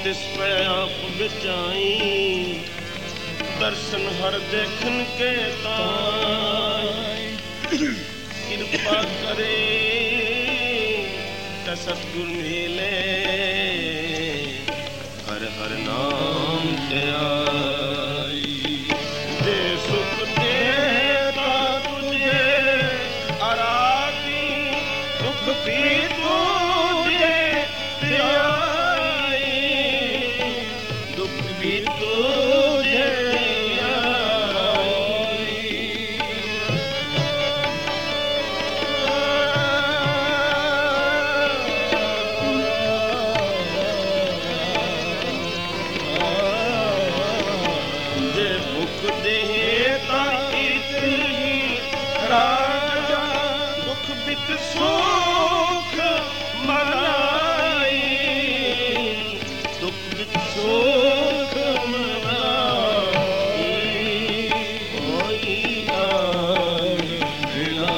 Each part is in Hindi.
तिस पे आप बिचाई दर्शन हर देखन के ताई कृपा करे त सतगुर मिले हर हर नाम ते आई दे सुख देता तुझे आराधी दुख भी तुझे दुख भी तुझे जे भुख देता इतनी राजा दुख बित सुख मनाई दुख बित सुख मनाई कोई आना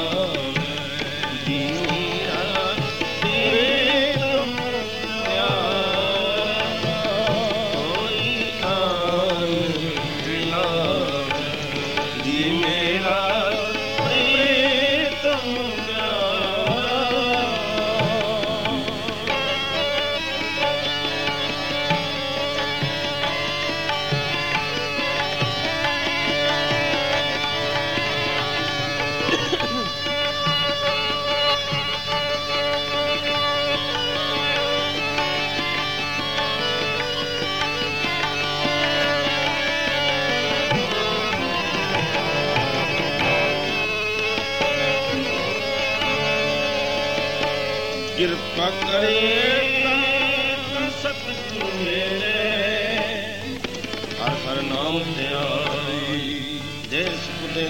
दिया तेरे तुम कोई आना दी मेरा प्रीतम कृपा करे सतगुरु मेरे हर हर नाम ते आई जय सुख दे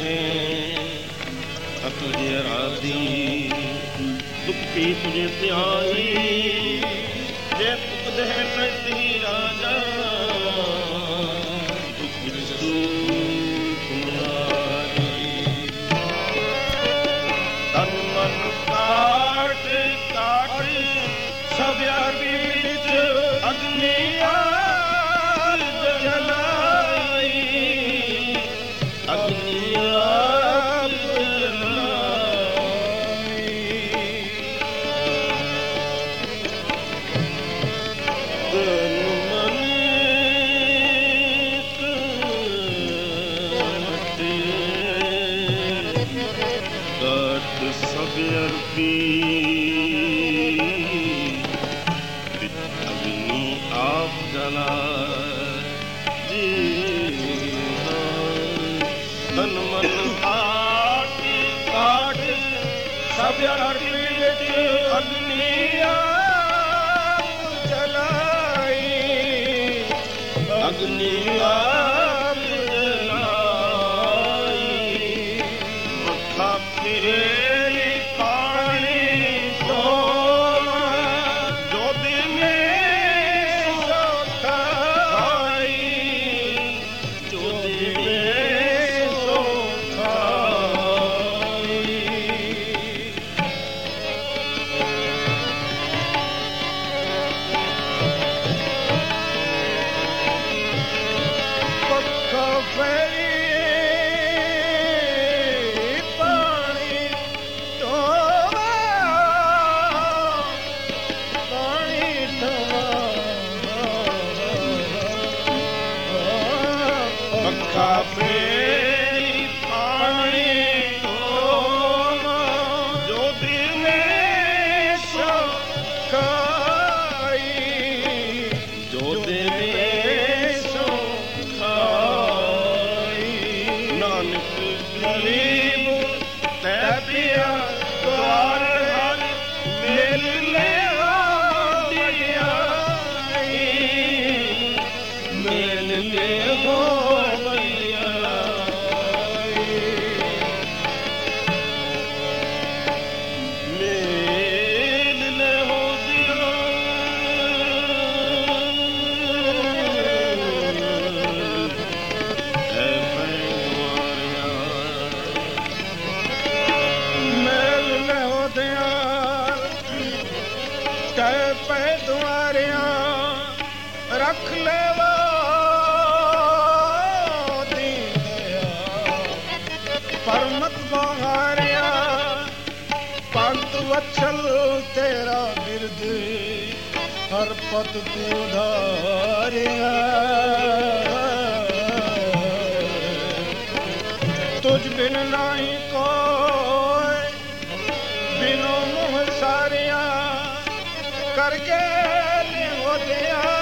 तुझे राधी दुख भी तुझे त्याई जय सुख दे ही राजा दुख भी सुख मनाई तन मन काट सब यार बीच अग्नि आग जलाई अग्नि आग जलाई तन मन काट सब यार आप जला तन मन काट काट सब अग्नि जलाई अग्नि आप जलाई मथा फिरे पानी तो जो दिन रख ले वो दीन पर मत बहारिया भक्त वत्सल तेरा बिरद हर पद तू धारिया तुझ बिन नहीं कोई बिनो मुँह सारिया करके हो दिया